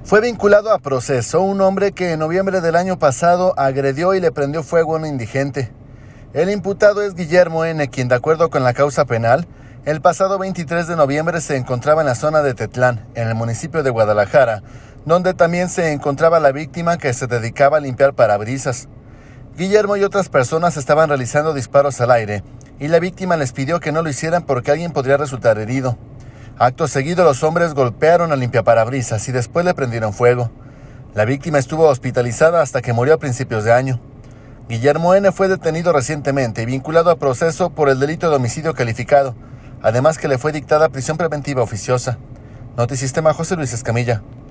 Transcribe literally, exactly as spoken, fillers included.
Fue vinculado a proceso un hombre que en noviembre del año pasado agredió y le prendió fuego a un indigente. El imputado es Guillermo N., quien, de acuerdo con la causa penal, el pasado veintitrés de noviembre se encontraba en la zona de Tetlán, en el municipio de Guadalajara, donde también se encontraba la víctima, que se dedicaba a limpiar parabrisas. Guillermo y otras personas estaban realizando disparos al aire, y la víctima les pidió que no lo hicieran porque alguien podría resultar herido. Acto seguido, los hombres golpearon al limpiaparabrisas y después le prendieron fuego. La víctima estuvo hospitalizada hasta que murió a principios de año. Guillermo N. fue detenido recientemente y vinculado a proceso por el delito de homicidio calificado, además que le fue dictada prisión preventiva oficiosa. Notisistema, José Luis Escamilla.